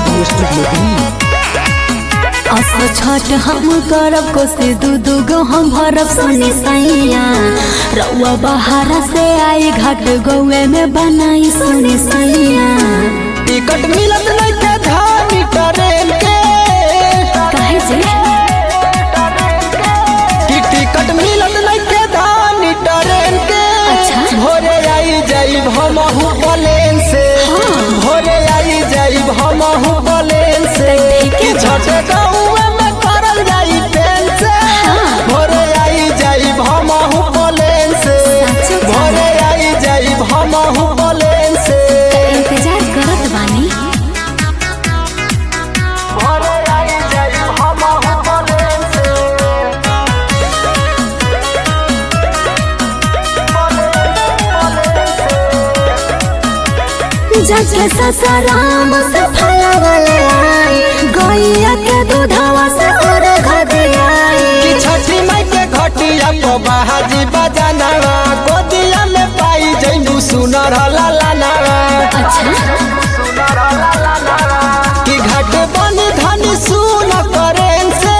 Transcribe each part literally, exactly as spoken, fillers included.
Recording studio Delhi. असो छठ हम करब कोसे दू दू गो हम भरब सुनी सैया रउआ बहारा से आई घाट गौए में बनाई सुनी सैया। टिकट मिलत नहीं के धानी ट्रेन के काहे से कि टिकट मिलत नहीं के धानी ट्रेन के। अच्छा भोरे आई जाइब हमहू प्लेन से। हाँ। भोरे आई जाइब हमहू प्लेन से कि छठ गौए में करल जाई ट्रेन से। हाँ। भोरे आई जाइब हमहू प्लेन से। सच में? भोरे आई जाइब हमहू प्लेन से। इंतजार करत बानी। भोरे आई जाइब हमहू प्लेन से। जग ससराम से फलवल आई गैया के दूधवा से और घदियाई कि छठी माई के घटिया को बाहाजी बजानावा गोदिया में पाई जइनु सुनर लालानावा। अच्छा कि घाट बनी धनी सुन करेन से।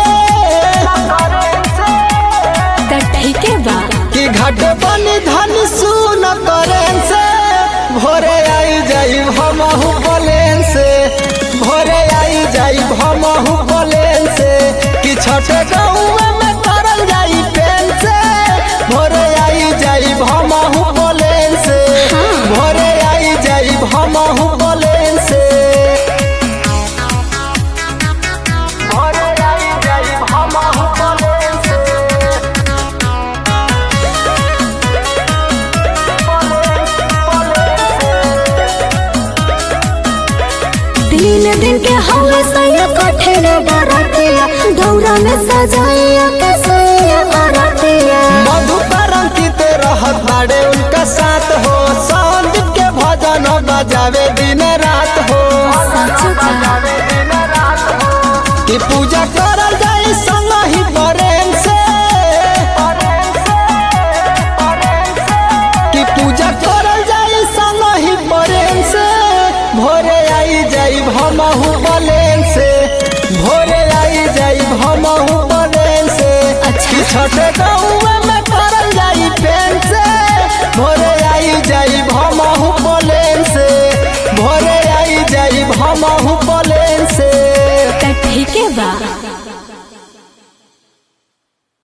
त ठीक है बा कि घाट बनी धनी सुन करेन से। भोरे आई जाइब हमहू प्लेन से। भोरे आई जाइब हमहू प्लेन से कि छठ गौए में करल जाई ट्रेन से। भोरे आई जाइब हमहू प्लेन से। भोरे आई जाइब हमहू प्लेन से। भोरे आई जाइब हमहू प्लेन से। तीन दिन के हवा सैया कठिन डरतिया दौरा में सजाइया के सैया अरतिया मधुकरण की रहत बाड़े उनका साथ हो। संदीप के भजन बजावे दिन रात हो। कि पूजा करल जाई संग ही प्रेम से। कि पूजा करल जाई संग ही प्रेम से। भोरे आई जाइब हमहू प्लेन से। भोरे आई जाइब हमहू प्लेन से। अच्छा। कि छठ गौए में करल जाई ट्रेन से। भोरे आई जाइब हमहू प्लेन से। भोरे आई जाइब हमहू प्लेन से। त ठीक है बा।